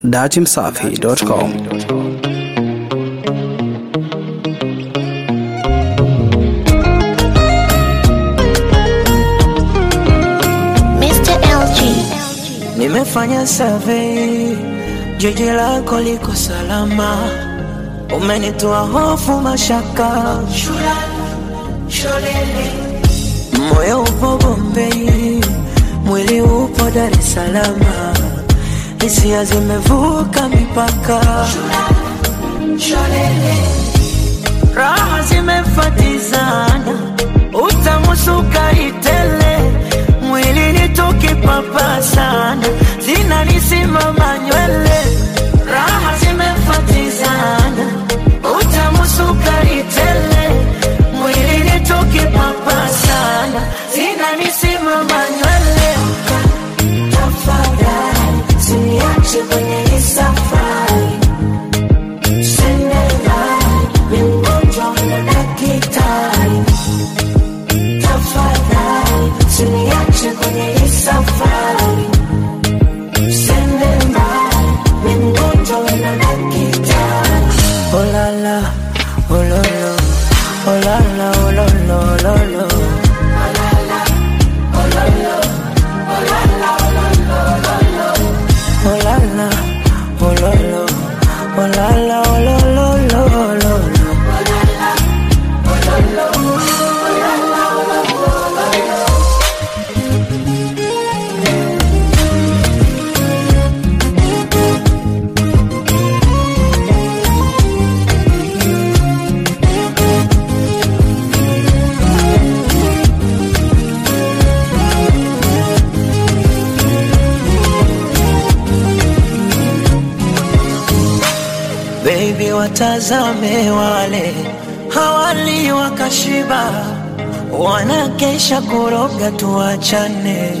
datimsafi.com. Mr. LG. Nimefanya survey, jiji lako liko salama, umenitoa hofu mashaka, moyo upo Bombay, mwili upo Dar es Salaam, hisia zimevuka mipaka, raha zimefatizana, utamusuka itele, mwili nitukipapa sana, zinanisimama nywele, raha zimefatizana, utamusuka itele, mwili nitukipapa sana, zinanisimama nywele. Tafadhali usiniache kwenye hii safari, usiniache kwenye hii safari, sende mbali, mimi mgonjwa na daktari. Oh la la, oh lo lo, oh la la, oh lo lo, lo lo. Oh la la, oh lo lo, oh la la, oh lo lo, lo lo. Oh la la, oh lo lo, oh la la, oh lo lo, lo lo. Oh la la, oh lo lo, oh la la, oh lo lo, lo lo. Baby, watazame wale hawali wakashiba, wanakesha kuroga tuachane,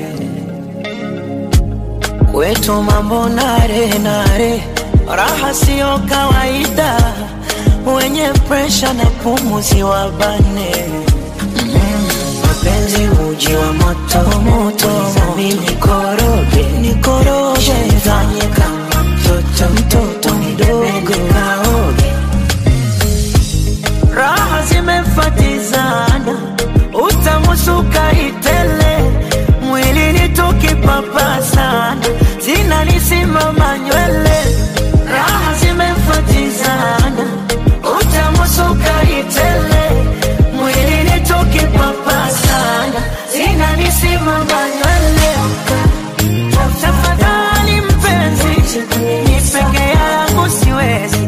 kwetu mambo nare nare, raha sio kawaida, wenye presha na pumuzi wabane. Mapenzi uji wa moto moto, mimi nikoroge nikoroge, fanye kama mtoto mdogo kaoge, raha zimefatizana, utamusuka itele, mwili nitukipapa sana, zinanisimama nywele, raha zimefatizana, utamusuka itele, mwili nitukipapa sana, zinanisimama nywele. Tafadhali mpenzi, ni peke yangu siwezi,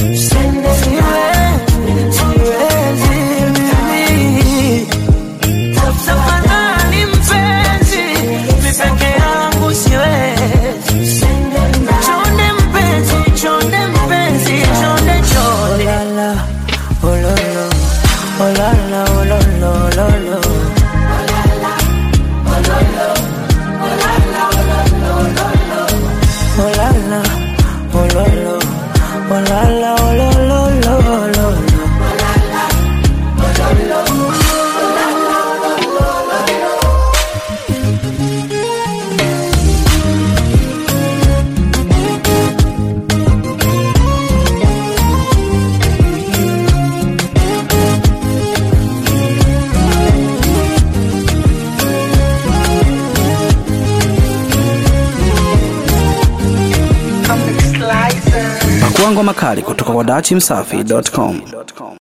siwezi mimi. Tafadhali mpenzi, ni peke yangu siwezi, chonde mpenzi, chonde mpenzi, chonde chonde. Oh la la, oh lo lo, oh la la, oh lo lo, lo lo. Oh la la, oh lo lo, oh la la, oh lo lo, lo lo. Oh la la, oh lo lo, oh la la, oh lo lo, lo lo. Oh la la, oh lo lo, oh la la, oh lo lo, lo lo. Pakua ngoma kali kutoka kwa datimsafi.com.